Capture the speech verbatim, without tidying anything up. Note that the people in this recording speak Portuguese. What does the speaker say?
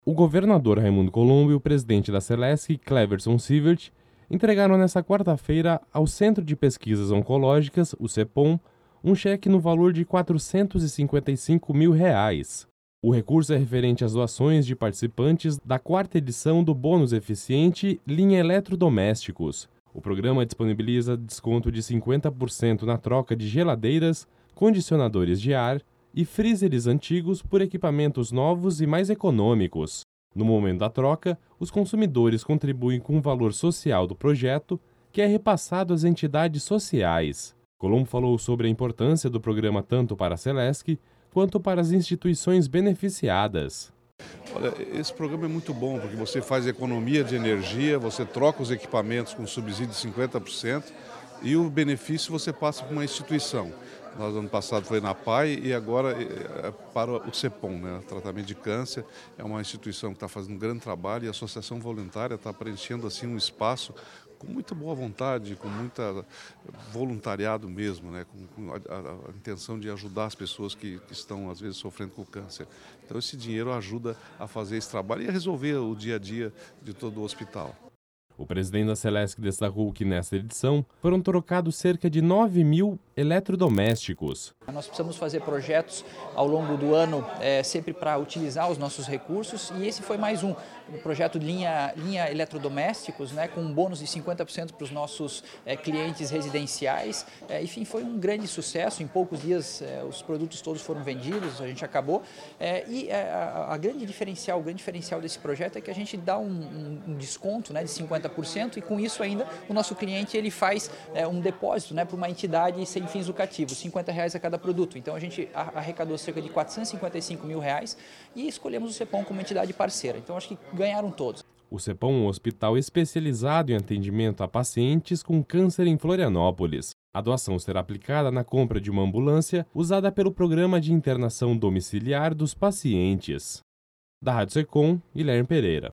O governador Raimundo Colombo e o presidente da Celesc, Cleverson Sievert, entregaram nesta quarta-feira ao Centro de Pesquisas Oncológicas, o CEPOM, um cheque no valor de quatrocentos e cinquenta e cinco mil reais. O recurso é referente às doações de participantes da quarta edição do Bônus Eficiente Linha Eletrodomésticos. O programa disponibiliza desconto de cinquenta por cento na troca de geladeiras, condicionadores de ar e freezers antigos por equipamentos novos e mais econômicos. No momento da troca, os consumidores contribuem com o valor social do projeto, que é repassado às entidades sociais. Colombo falou sobre a importância do programa tanto para a Celesc quanto para as instituições beneficiadas. Olha, esse programa é muito bom porque você faz economia de energia, você troca os equipamentos com subsídio de cinquenta por cento e o benefício você passa para uma instituição. Nós, ano passado, foi na P A I e agora é para o CEPOM, né? Tratamento de câncer. É uma instituição que está fazendo um grande trabalho e a Associação Voluntária está preenchendo assim um espaço com muita boa vontade, com muita voluntariado mesmo, né? com, com a, a, a intenção de ajudar as pessoas que, que estão, às vezes, sofrendo com câncer. Então, esse dinheiro ajuda a fazer esse trabalho e a resolver o dia a dia de todo o hospital. O presidente da Celesc destacou que, nesta edição, foram trocados cerca de nove mil eletrodomésticos. Nós precisamos fazer projetos ao longo do ano, é, sempre para utilizar os nossos recursos, e esse foi mais um, um projeto de linha, linha eletrodomésticos, né, com um bônus de cinquenta por cento para os nossos é, clientes residenciais. É, enfim, foi um grande sucesso, em poucos dias é, os produtos todos foram vendidos, a gente acabou. É, e é, a, a grande diferencial, o grande diferencial desse projeto é que a gente dá um, um, um desconto, né, de cinquenta por cento, e com isso ainda o nosso cliente ele faz é, um depósito, né, para uma entidade sem fins lucrativos, cinquenta reais a cada produto. Então a gente arrecadou cerca de quatrocentos e cinquenta e cinco mil reais e escolhemos o CEPOM como entidade parceira. Então acho que ganharam todos. O CEPOM é um hospital especializado em atendimento a pacientes com câncer em Florianópolis. A doação será aplicada na compra de uma ambulância usada pelo Programa de Internação Domiciliar dos Pacientes. Da Rádio Secom, Guilherme Pereira.